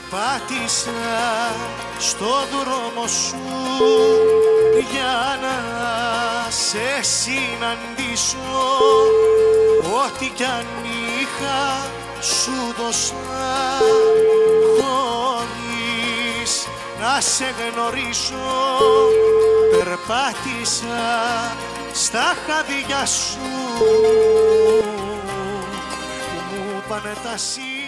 Πάτησα στο δρόμο σου για να σε συναντήσω. Ό,τι κι αν είχα σου δώσα χωρίς να σε γνωρίσω. Περπάτησα στα χαδιά σου που μου πάνε τα